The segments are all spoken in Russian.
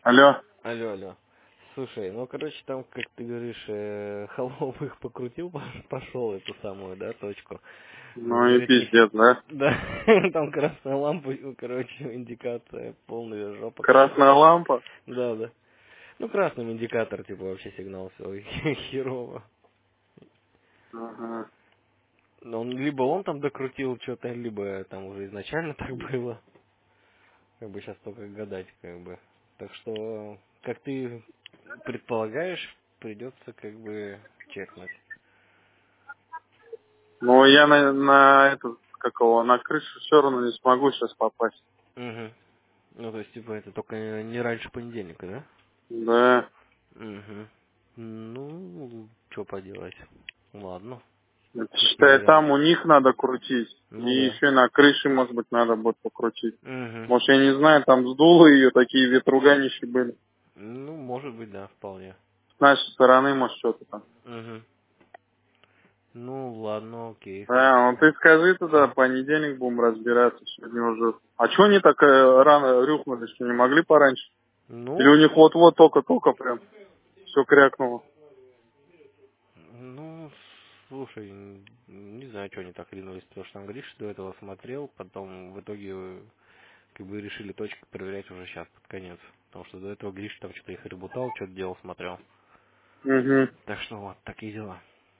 Алло. Алло, алло. Слушай, ну, короче, там, как ты говоришь, Холоп их покрутил, пошел эту самую, да, точку. Ну и Говорит, не... пиздец, да? Да, там красная лампа, короче, индикация, полная жопа Красная какая-то. лампа? Да, да. Ну, красным индикатор, типа, вообще сигнал все херово. Ага. Но либо он там докрутил что-то, либо там уже изначально так было. Как бы сейчас только гадать, как бы. Так что, как ты предполагаешь, придется как бы чекнуть. Ну я на этот, какого, на крышу все равно не смогу сейчас попасть. Угу. Ну, то есть, типа, это только не раньше понедельника, да? Да. Угу. Ну, что поделать. Ладно, Это, какие считай, там варианты. у них надо крутить. И Ну да. еще на крыше, может быть, надо будет покрутить. Угу. Может, я не знаю, там сдуло ее, такие ветруганищи были. Ну, может быть, да, вполне. С нашей стороны, может, что-то там. Угу. Ну, ладно, окей, Да, ну хорошо. ты скажи туда, Ага. понедельник будем разбираться, сегодня уже. А что они так рано рюхнули, что не могли пораньше? Или у Ну, них вот-вот только-только прям все крякнуло? ну, слушай, не знаю, что они так ринулись, потому что там Гриш до этого смотрел, потом в итоге как бы решили точку проверять уже сейчас, под конец. Потому что до этого Гриш там что-то их ребутал, что-то делал, смотрел. Угу. Так что вот, такие дела.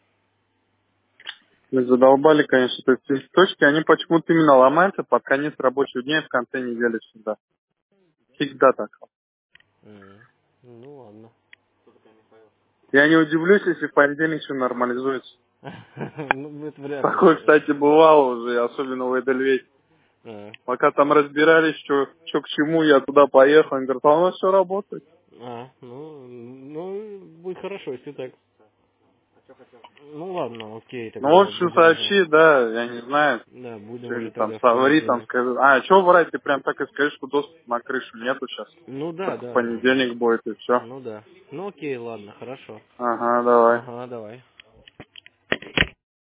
Мы задолбали, конечно. То есть эти точки, они почему-то именно ломаются под конец рабочего дня и в конце недели всегда. Всегда так. Мгм. Ну ладно. Я не удивлюсь, если в понедельник все нормализуется. Ну, это вряд ли, Такое, конечно. кстати, бывало уже, особенно в Эдельвейсе. А, Пока там разбирались, что к чему, я туда поехал. Они говорят, а у нас все работает. ну, будет хорошо, если так. Ну ладно, окей, Ну, в тогда общем, будем уже, сообщи, да, я не знаю, да, будем что уже ли там, тогда в соври, там, понедельник. скажи. А, что врать, ты прям так и скажи, что доступа на крышу нету сейчас. Ну да, Только в да, понедельник будет, и все. ну да. Ну окей, ладно, хорошо. Ага, давай. Ага, давай.